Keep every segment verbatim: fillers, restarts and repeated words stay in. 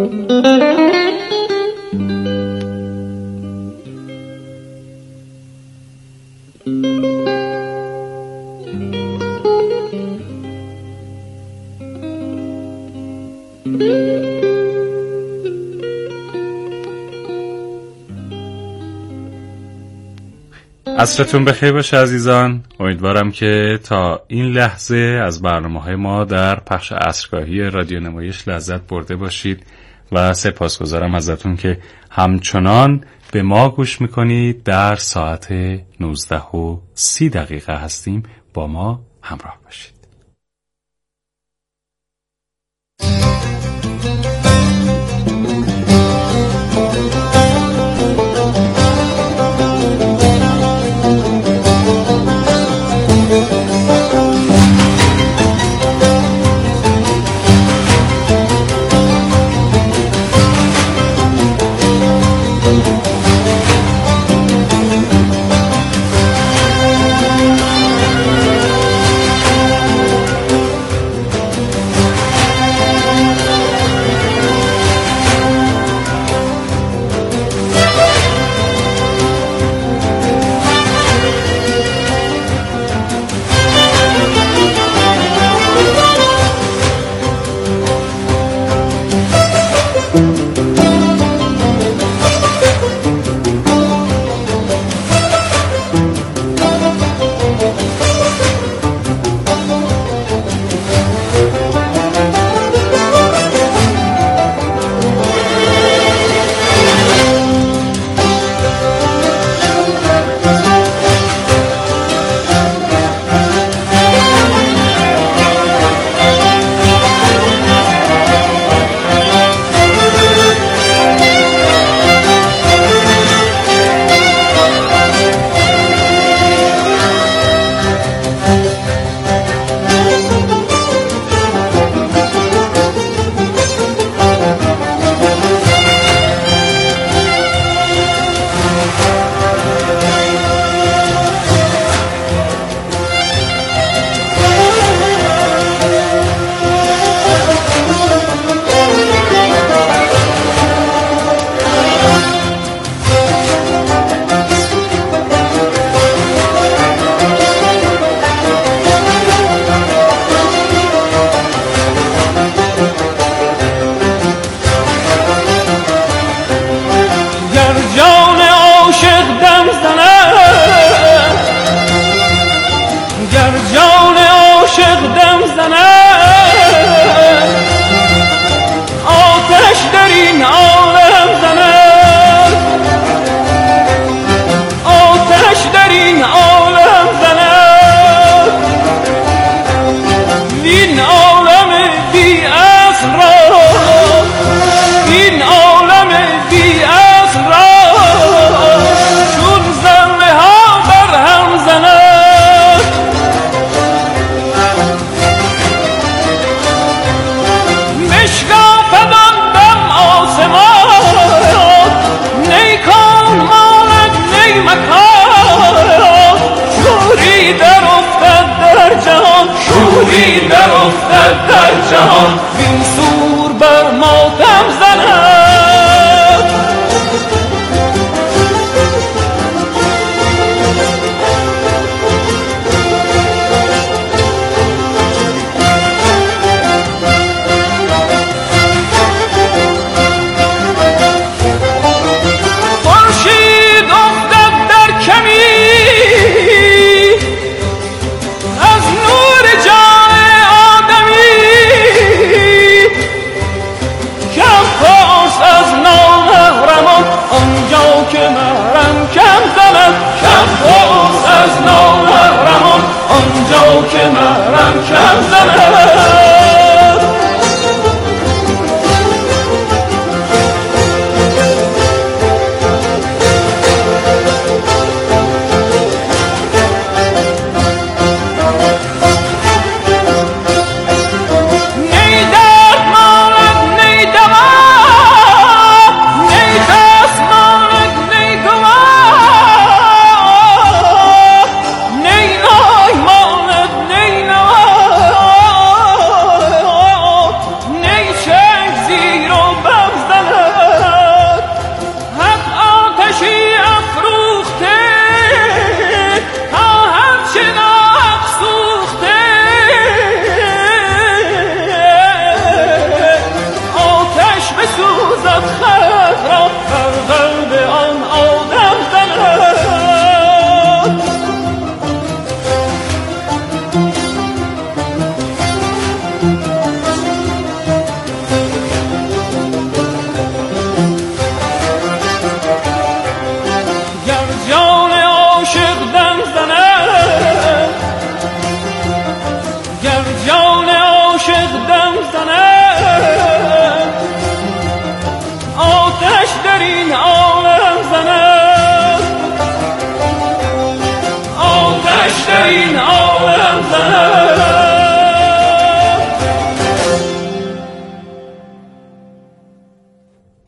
عصرتون بخیر باشه عزیزان. امیدوارم که تا این لحظه از برنامه‌های ما در پخش عصرگاهی رادیو نمایش لذت برده باشید و سپاسگزارم ازتون که همچنان به ما گوش میکنید. در ساعت نوزده و سی دقیقه هستیم، با ما همراه باشید.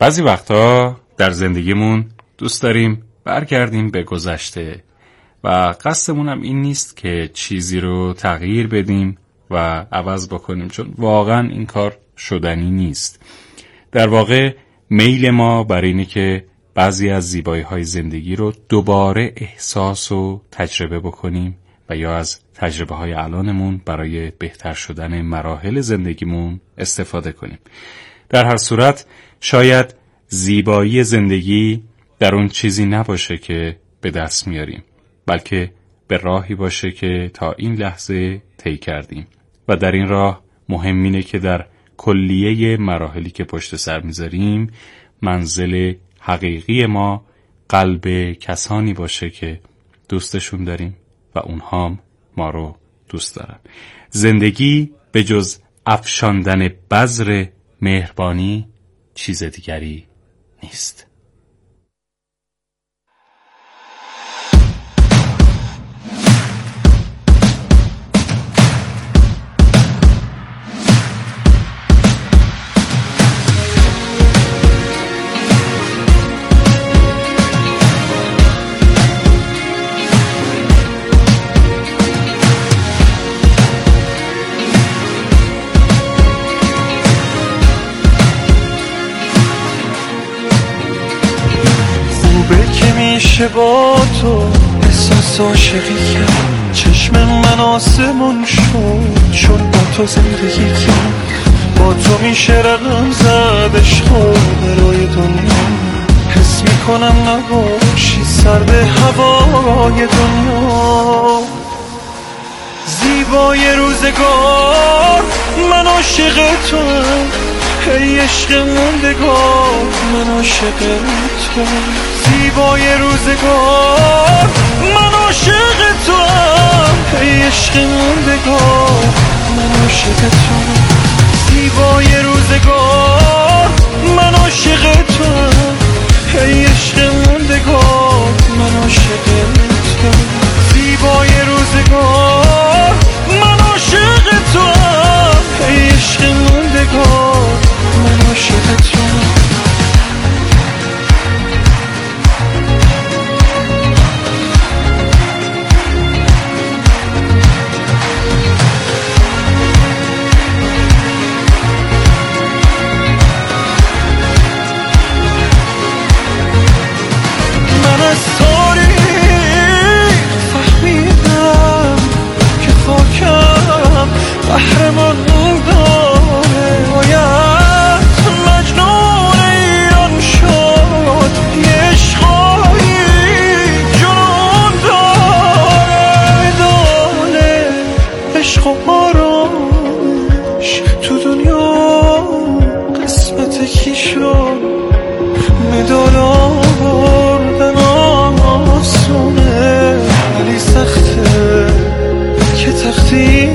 بعضی وقتا در زندگیمون دوست داریم برگردیم به گذشته و قصدمون هم این نیست که چیزی رو تغییر بدیم و عوض بکنیم، چون واقعا این کار شدنی نیست. در واقع میل ما بر اینه که بعضی از زیبایی‌های زندگی رو دوباره احساس و تجربه بکنیم و یا از تجربه‌های الانمون برای بهتر شدن مراحل زندگیمون استفاده کنیم. در هر صورت شاید زیبایی زندگی در اون چیزی نباشه که به دست میاریم، بلکه به راهی باشه که تا این لحظه طی کردیم و در این راه مهم اینه که در کلیه مراحلی که پشت سر میذاریم منزل حقیقی ما قلب کسانی باشه که دوستشون داریم و اونها هم ما رو دوست دارن. زندگی به جز افشاندن بذر مهربانی چیز دیگری نیست. میشه با تو احساس عاشقی کرد، چشم من آسمون شد چون با تو زندگی کرد. با تو میشه رقم زد عشقو برای دنیا، حس میکنم نباشی سرد هوای دنیا. زیبای روزگار من عاشق توام، ای عشق موندگار من عاشق توام. زیبای روزگار من عاشق توام، ای عشق موندگار من عاشق توام. زیبای روزگار من عاشق توام، ای عشق موندگار من عاشق توام. زیبای روزگار من عاشق توام، ای عشق موندگار من عاشق توام. قهرمان داره باید مجنون ایران شد، یه عشقایی جنون داره. دانه عشق و آرامش تو دنیا قسمت کی شد؟ مدال آوردن آسونه ولی سخته که تختی.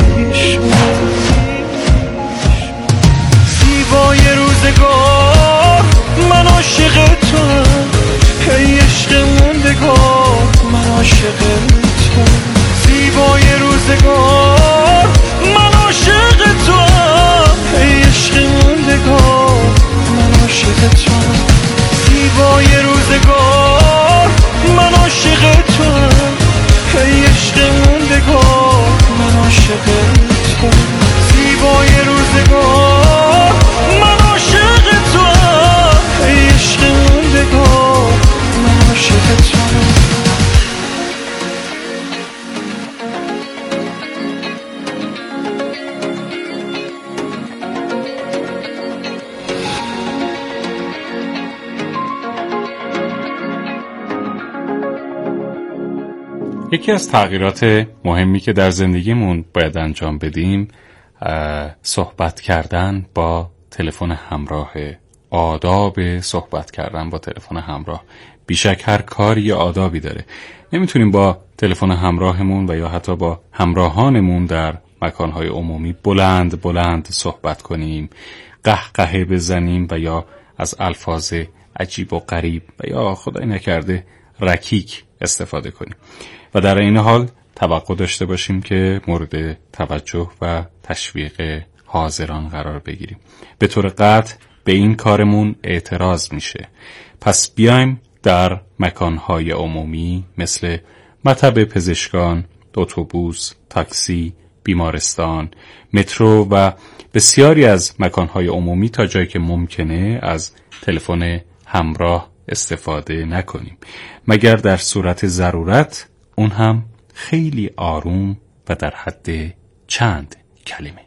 زیبای روزگار من عاشق توام، ای عشق موندگار من عاشق توام. زیبای روزگار من عاشق توام، ای عشق موندگار من عاشق توام. زیبای روزگار من عاشق توام، ای عشق موندگار من عاشق توام. زیبای روزگار من عاشق توام، ای عشق موندگار من عاشق توام. یکی از تغییرات مهمی که در زندگیمون باید انجام بدیم صحبت کردن با تلفن همراه، آداب صحبت کردن با تلفن همراه. بیشک هر کاری یا آدابی داره. نمیتونیم با تلفن همراهمون و یا حتی با همراهانمون در مکانهای عمومی بلند بلند صحبت کنیم، قهقهه بزنیم و یا از الفاظ عجیب و غریب و یا خدای نکرده رکیک استفاده کنیم و در این حال توقع داشته باشیم که مورد توجه و تشویق حاضران قرار بگیریم. به طور قطع به این کارمون اعتراض میشه. پس بیایم در مکانهای عمومی مثل مطب پزشکان، اتوبوس، تاکسی، بیمارستان، مترو و بسیاری از مکانهای عمومی تا جایی که ممکنه از تلفن همراه استفاده نکنیم، مگر در صورت ضرورت، اون هم خیلی آروم و در حد چند کلمه.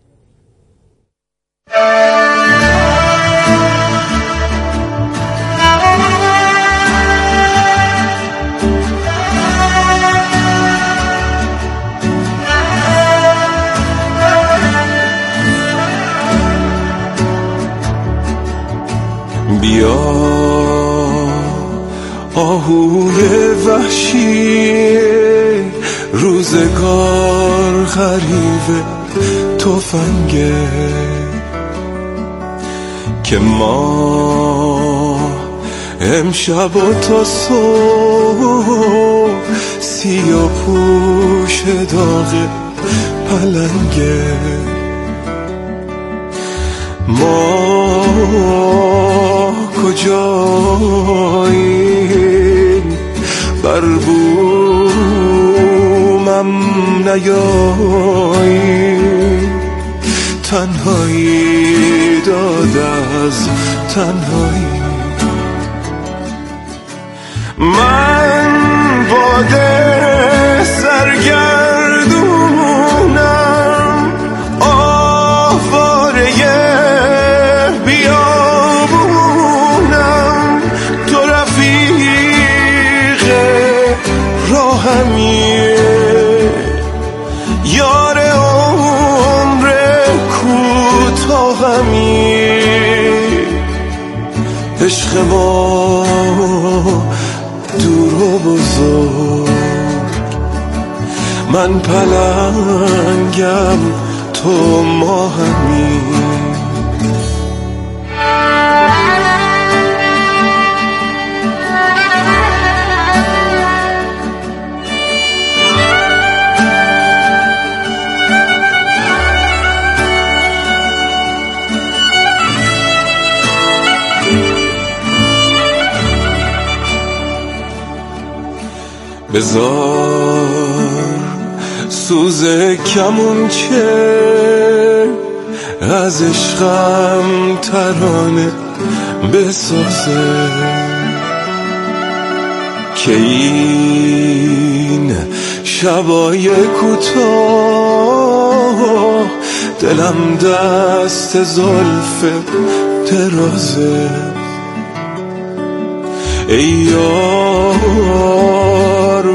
بیا آهوی وحشی روزگار غریب تفنگه که ما امشب و تا صبح سیاه پوش داغ پلنگه. ما کجاییم بر بومم نیاییم، تنهایی داد از تنهایی. من باده سرگردونم آواره بیابونم، تو رفیق راهمیه یار عمر کوتاهمی. عشق ما دور و بزرگ، من پلنگم تو ماهمی. بذار سوز کمونچه از عشقم ترانه بسازه، که این شبای کوتاه دلم دست زلف درازه. ای یار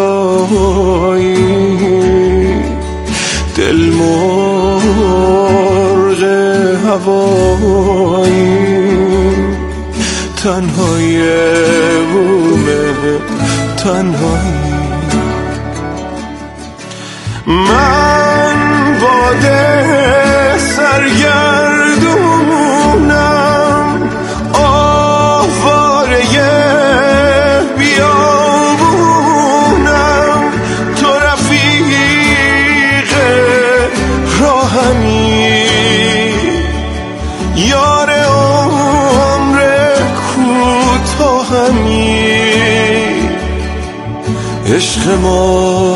کجایی دل مرغ هوایی، تنهای بومه تنهایی. من باده سرگردونم آواره بیابونم، تو رفیق راهمی یار عمر کوتاهمی. عشق ما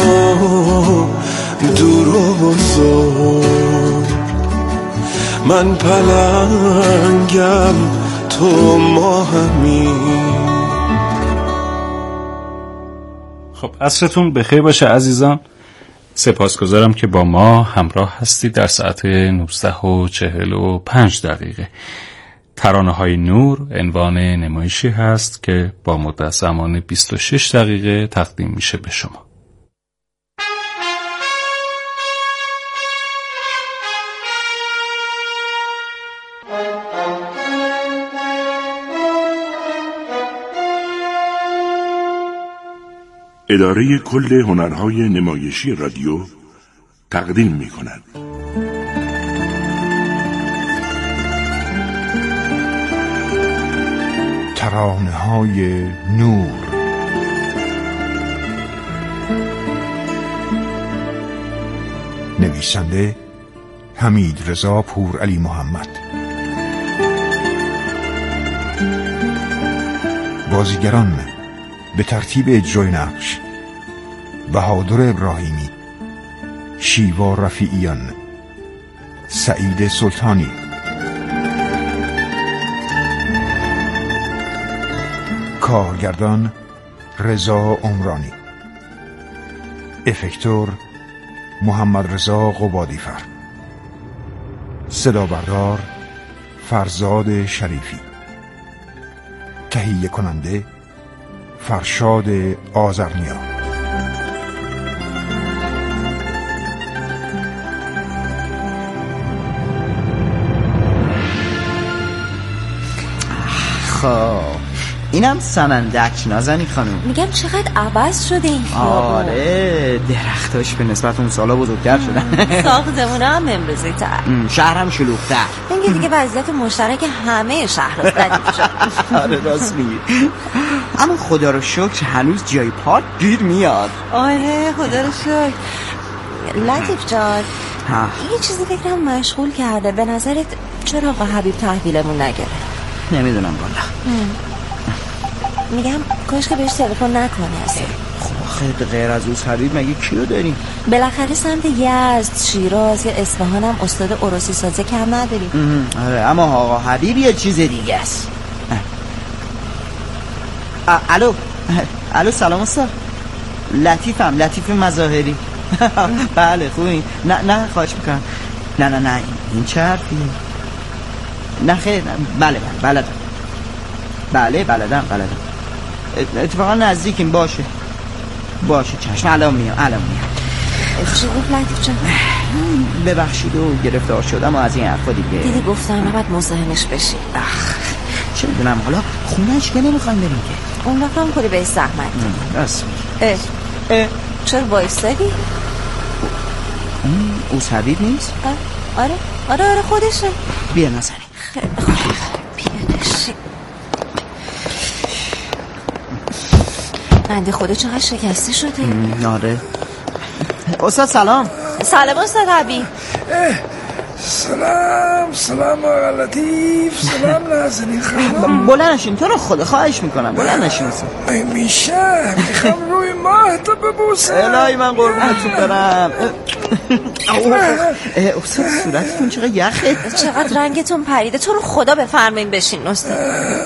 دور و بزرگ، من پلنگم تو ماهمی. خب عصرتون بخیر باشه عزیزان. سپاسگزارم که با ما همراه هستید در ساعت نوزده و چهل و پنج دقیقه. ترانه های نور عنوان نمایشی هست که با مدت زمان بیست و شش دقیقه تقدیم میشه به شما. اداره کل هنرهای نمایشی رادیو تقدیم می کند. ترانه‌های نور. نویسنده حمید رضا پورعلی محمد. بازیگران به ترتیب اجرای نقش: بهادر ابراهیمی، شیوا رفیعیان، سعید سلطانی. کارگردان رضا عمرانی. افکتور محمد رضا قبادیفر. صدا بردار فرزاد شریفی. تهیه کننده فرشاد آذرنیا. خب اینم سمندک نازنی خانم. میگم چقدر عوض شده این خیابون. آره درختاش به نسبت اون سالا بزرگتر شدن. ساختمونه هم امروزی تر، شهرم شلوغ‌تر. اینکه دیگه وضعیت مشترک همه شهر ردیف شد. آره راست میگی. اما خدا رو شکر هنوز جای پارک گیر میاد. آره خدا رو شکر. لطیف جان ها. یه چیزی فکرم مشغول کرده. به نظرت چرا آقا حبیب تحویلمون نگره؟ نمیدونم والا. میگم کاش که بهش تلفن نکنه اصلا. خب خیلی غیر از اوز حبیب مگه کیو داریم؟ بالاخره سمت یزد، شیراز یا اصفهان هم استاد عروسی سازی کم نداریم. آره اما آقا حبیب یه چیز دیگه است. الو الو سلام استاد. لطیفم، لطیف مظاهری. بله خوبی؟ نه نه خواهش میکنم. نه نه نه این چه حرفیه؟ نه خیر بله بله بلدم بله بلدم بلدم اتفاقا نزدیکیم. باشه باشه چشم الان میام الان میام. چی گفت لطیف جان؟ ببخشید و گرفتار شدم و از این حرفا دیگه. دیدی گفتم نباید مزاحمش بشی. چه میدونم حالا خونهش که نمیخوایم بریم که. اون وقت هم کلی به زحمت. راست اه اه چرا وایستادی؟ اون اوز حبیب نیست؟ آره آره آره خودشه. بیا نازنی. خیلی خوب بیادشی. بنده خدا چقدر شکسته شده. آره استاد سلام. سلام استاد حبیب. سلام سلام آقا لطیف. سلام نازنین خانم. بلند نشین تو رو خدا خواهش میکنم بلند نشین. میشه میخوام روی ماه تو ببوسم. الهی من قربونتون برم. استاد صورتتون چقدر یخه. چقدر رنگتون پریده. تو رو خدا بفرمایین بشین استاد.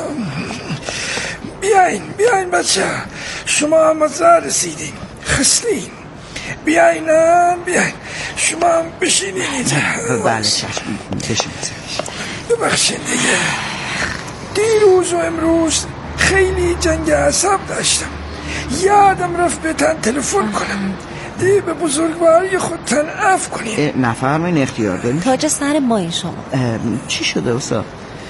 بیاین بیاین بچه شما هم از راه رسیدین خستین. بیاین بیاین شما هم بشینین اینجا. بله چشم بشین. ببخشین دیگه دیروز و امروز خیلی جنگ اعصاب داشتم. یادم رفت به تن تلفن کنم. دی به بزرگواری خودتن عفو کنین. نفرمایین اختیار دارین. تاج سر مایی شما. چی شده استاد؟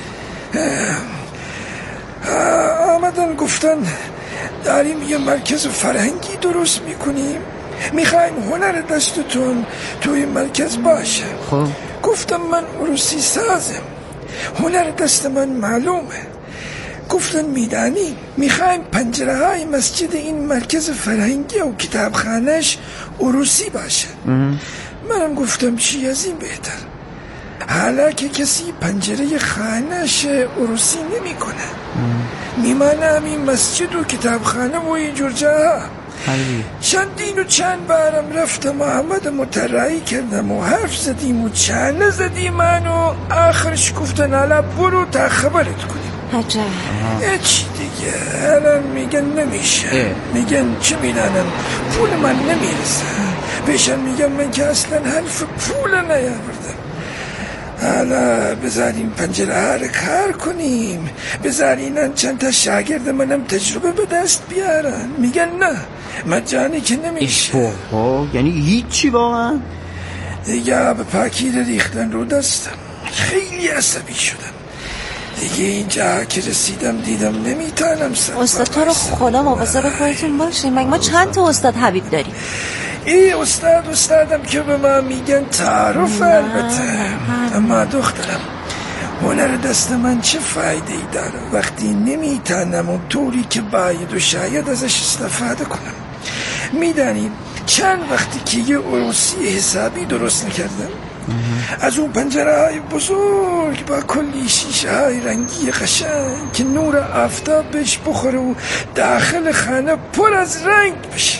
آمدن گفتن داریم یه مرکز فرهنگی درست میکنیم، میخوایم هنر دستتون توی مرکز باشه. خب گفتم من عروسی سازم، هنر دست من معلومه. گفتن میدانی میخوایم پنجره های مسجد این مرکز فرهنگی و کتابخانهش عروسی باشه. منم گفتم چی از این بهتر. حالا که کسی پنجره خانهش عروسی نمی کنه، میمانم این مسجد و کتابخانه و اینجور جاها. چندین و چند بارم رفتم محمد مترایی کردم و حرف زدیم و چانه زدیم من و آخرش گفتن حالا برو تا خبرت کنیم. عجب. چی دیگه الان میگن نمیشه. میگن چه میدانم پول من نمیرسه. بهشن میگم من که اصلا حرف پول نیاوردم. حالا بذاریم پنجره ها رو کار کنیم، بذارینن چند تا شاگرد منم تجربه به دست بیارن. میگن نه مجانی که نمیشه. یعنی هیچی واقعا؟ دیگه به پاکی رو ریختن رو دستم. خیلی عصبی شدم دیگه. اینجا که رسیدم دیدم نمیتونم سر استاد تو رو خدا مواظب خودتون باشین. مگه ما چند تا استاد حبیب داریم؟ ای استاد استادم که به ما میگن تعارف البته، اما دخترم هنر دست من چه فایده ای داره وقتی نمیتونم اون طوری که باید و شاید ازش استفاده کنم. میدانید چند وقتی که یه عروسی حسابی درست نکردم از اون پنجره های بزرگ با کلی شیشه های رنگی قشنگ که نور آفتاب بهش بخوره و داخل خانه پر از رنگ بشه.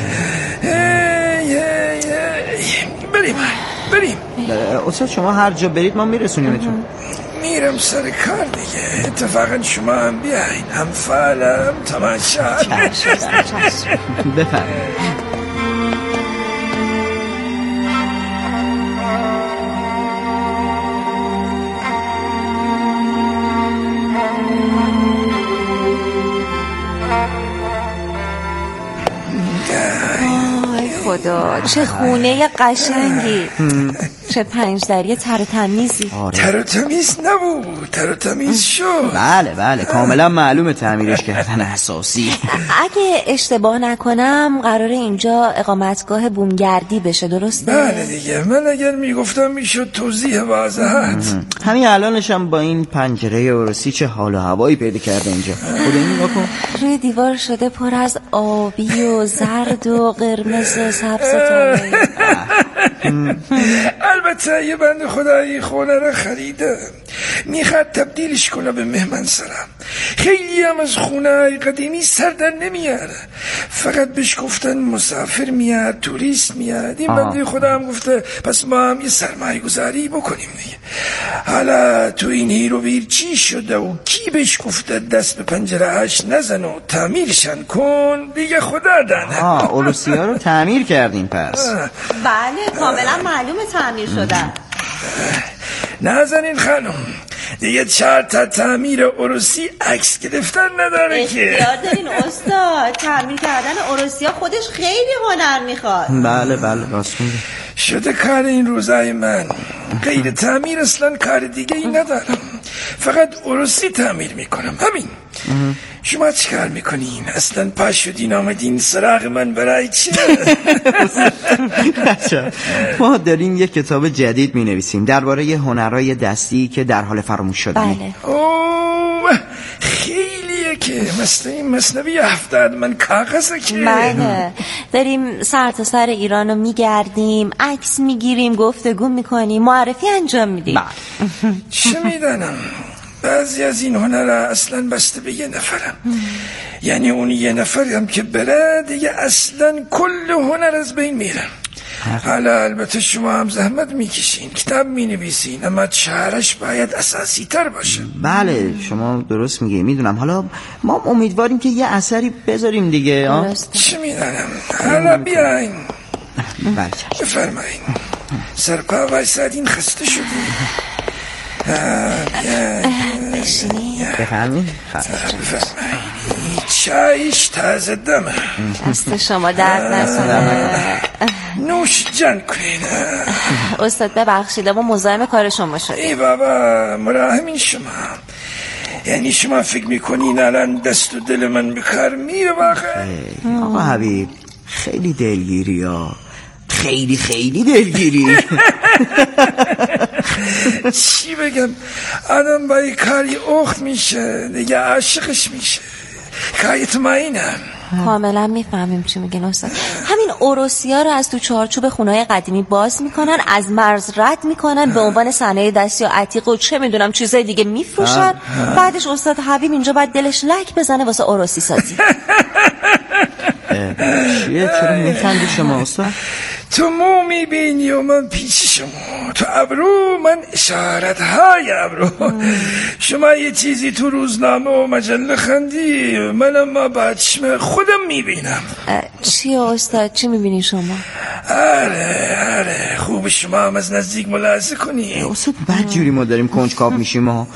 هی هی هی بریم بریم. استاد شما هر جا برید ما میرسونیمتون. میرم سر کار دیگه. اتفاقا شما هم بیاین، هم فعلم تماشا. بفرمایید. خدا چه خونه قشنگی، چه پنجدری تر و تمیزی. تر و تمیز نبود، تر و تمیز شد. بله بله کاملا معلومه تعمیرش کردن اساسی. اگه اشتباه نکنم قراره اینجا اقامتگاه بومگردی بشه، درسته؟ بله دیگه، من اگر میگفتم میشد توضیح واضحت. همین الانشم با این پنجره عروسی چه حال و هوایی پیدا کرده اینجا. خدا این نگاه کن، روی دیوار شده پر از آبی و زرد و قرمز و سبز تامی. البته یه بند خدایی خونه رو خریده، میخواد تبدیلش کنه به مهمن سرم. خیلی هم از خونه های قدیمی سر در نمیاره، فقط بهش گفتن مسافر میاد، توریست میاد. این بنده خدا هم گفته پس ما هم یه سرمایه گذاری بکنیم دیگه. حالا تو این هیرو ویر چی شده و کی بهش گفته دست به پنجره هاش نزن و تعمیرشن کن دیگه؟ خدا دانه. آه عروسی ها رو تعمیر کردین پس؟ بله کاملا معلومه تعمیر شدن. نازنین خانم دیگه چهار تا تعمیر عروسی عکس گرفتن نداره که. اختیار دارین استاد، تعمیر کردن عروسی ها خودش خیلی هنر میخواد. بله بله راست میگه. شده کار این روزای من، غیر تعمیر اصلا کار دیگه ای ندارم، فقط عروسی تعمیر میکنم. همین. شما چی کار میکنین؟ اصلا پا شدین آمدین سراغ من برای چه؟ ما داریم یک کتاب جدید می نویسیم درباره هنرهای دستی که در حال فراموش شدن. بله. اوه خیلیه که مثل این مثنوی هفتاد من کاغذه که. بله داریم سر تا سر ایرانو میگردیم، عکس میگیریم، گفتگو میکنیم، معرفی انجام میدیم. چه میدانم بعضی از این هنر اصلا بسته به یه نفرم، یعنی اون یه نفرم که بره دیگه اصلا کل هنر از بین میره. حالا البته شما هم زحمت میکشین، کتاب مینویسین، اما چهرش باید اساسی تر باشه. بله شما درست میگی، میدونم. حالا ما امیدواریم که یه اثری بذاریم دیگه. چه میدونم. حالا بیاین بفرمایین. سرپا وایسادین، خسته شدین. بشینید. بفرمایید. چایش تازه دمه. دست شما درد نکنه. نوش جان کنین. استاد ببخشید اما مزاحم کار شما شدیم. ای بابا مراهمین شما. یعنی شما فکر میکنین الان دست و دل من به کار میره واقعا؟ آقا حبیب خیلی دلگیری ها، خیلی خیلی دلگیری. چی بگم، آدم با کاری اخت میشه دیگه، عاشقش میشه. کاری مطمئنم. کاملا میفهمیم چی میگین استاد. همین عروسی‌ها رو از تو چارچوب خونه‌های قدیمی باز میکنن، از مرز رد میکنن، به عنوان صنایع دستی و عتیق و چه میدونم چیزای دیگه میفروشن. بعدش استاد حبیب اینجا باید دلش لک بزنه واسه عروسی سازی. چیه؟ چرا میخندی شما استاد؟ تو مو میبینی و من پیش شما، تو ابرو من اشارت های ابرو. شما یه چیزی تو روزنامه و مجله خندی، من اما با چشم خودم میبینم. چیه استاد؟ چی میبینی شما؟ آره آره خوب شما هم از نزدیک ملاحظه کنی. استاد بد جوری ما داریم کنجکاو میشیم ها.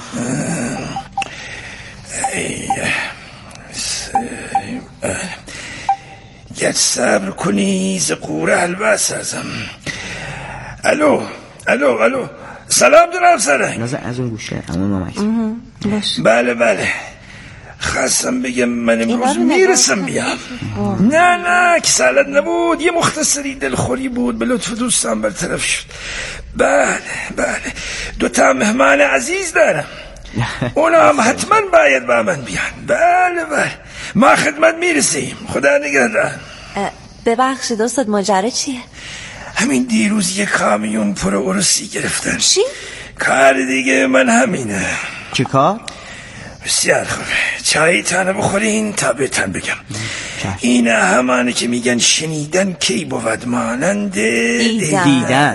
گر صبر کنی ز قوره حلوا سازم. الو الو الو سلام جناب سرنگ. نازه از اون گوشه همون مامک. بله بله خواستم بگم من امروز میرسم بیام. نه نه کسالت نبود، یه مختصری دلخوری بود، به لطف دوستم برطرف شد. بله بله دو تا مهمان عزیز دارم، اونا هم حتما باید با من بیان. بله بله ما خدمت میرسیم. خدا نگهدار. ببخشید استاد ماجرا چیه؟ همین دیروز یک کامیون پر عروسی گرفتن. چی؟ کار دیگه من همینه. چه کار؟ بسیار خوبه. چایی تانه بخورین تا بهتن بگم. این همانه که میگن شنیدن کی بود مانند دیدن, دیدن.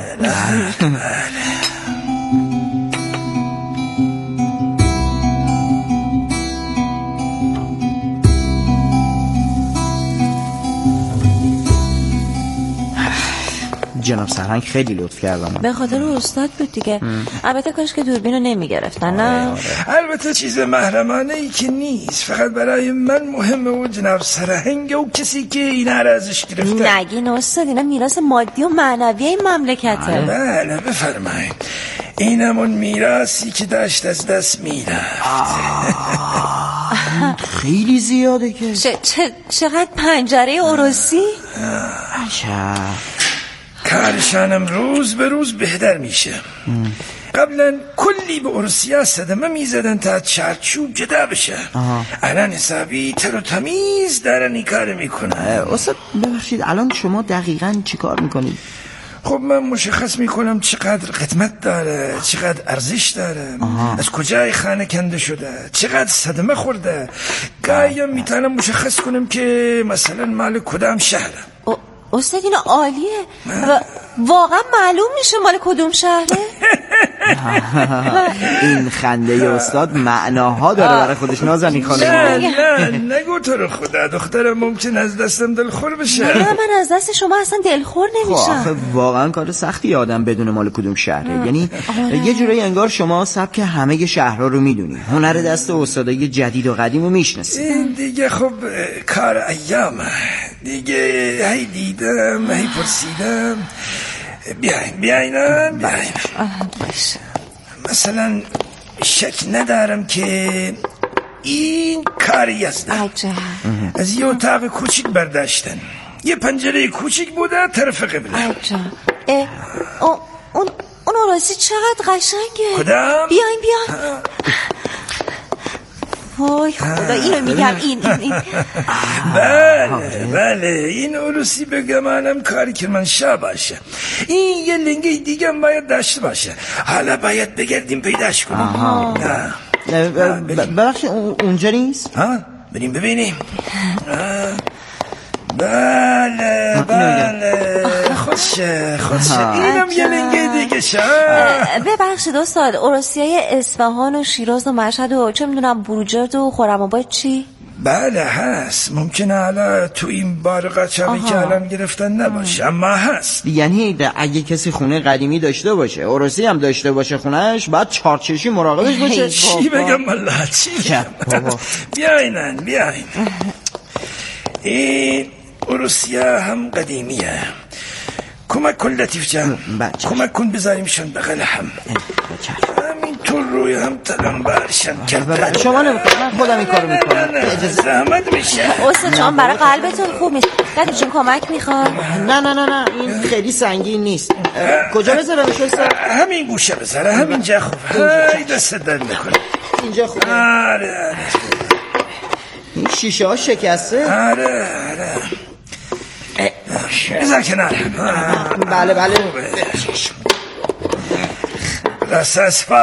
جناب سرهنگ خیلی لطف کردن. به خاطر استاد بود دیگه. البته کاش که دوربینو نمیگرفتن. نه البته چیز محرمانه ای که نیست، فقط برای من مهمه و جناب سرهنگ و کسی که اینا را ازش گرفتن. نگین استاد، اینا میراث مادی و معنوی این مملکته. بله بفرمایید. این همون میراثی که داشت از دست میرفت. خیلی زیاده که چه چه چقدر پنجره عروسی. کارشانم روز به روز بهتر میشه. قبلا کلی به عروسی‌ها صدمه میزدن تا چارچوب جدا بشه. الان حسابی تر و تمیز دارن این کار میکنن. استاد ببخشید الان شما دقیقاً چی کار میکنید؟ خب من مشخص میکنم چقدر قدمت داره، چقدر ارزش داره، آها. از کجای خانه کنده شده، چقدر صدمه خورده. گاهی هم میتونم مشخص کنم که مثلا مال کدام شهره. استاد این عالیه و واقعا معلوم میشه مال کدوم شهره. این خنده استاد معناها داره برای خودش. نازنین خانم نه نه نگو تو رو خدا، دخترم ممکن از دستم دلخور بشه. نه من از دست شما اصلا دلخور نمیشم. واقعا کار سختی آدم بدون مال کدوم شهره. یعنی یه جورایی انگار شما سبک همه شهرها رو میدونی، هنر دست استادای جدید و قدیم رو میشناسی. این دیگه خب کار ایام دیگه. هی دیدم هی پرسیدم. بیاین بیاین بیاین. مثلا شک ندارم که این کاری است. از یه اتاق کوچیک برداشتن، یه پنجره کوچیک بوده طرف قبله. اون اون اون عروسی چقدر قشنگه. کدام؟ بیاین بیاین. وای خدا اینو میگم. این این این بله بله این عروسی به گمانم کاری که من شا باشه. این یه لنگه دیگه باید داشته باشه. حالا باید بگردیم پیداش کنیم. ببخشید اونجا نیست؟ ها بریم ببینیم. بله بله خوشه خوشه. اینم یه لنگه دیگه شا. ببخشید استاد، عروسیای اصفهان و شیراز و مشهد و چه میدونم بروجرد و خرم‌آباد چی؟ بله هست. ممکنه حالا تو این بار قاچاقی که الان گرفتن نباشه، اما هست. یعنی اگه کسی خونه قدیمی داشته باشه، عروسی هم داشته باشه خونهش، بعد چارچشی مراقبش باشه. چی بگم والله چی بگم. بیاینن بیاین. این عروسیه هم قدیمیه. کمک کن لطیف جان، کمک کن بذاریمشون بغل هم. همینطور روی هم تلم برشن کرده. شما نمیکنم، من خودم این کارو میکنم. اجازه زحمت میشه. استاد جان برای قلبتون خوب نیست. دادی جون کمک میخواد. نه نه نه نه این خیلی سنگین نیست. کجا بذارمش استاد؟ همین گوشه بذاره، همینجا خوب. های دست در نکنه. اینجا خوبه. آره آره. این شیشه ها شکسته؟ آره آره. بذار کنار. بله بله. دست از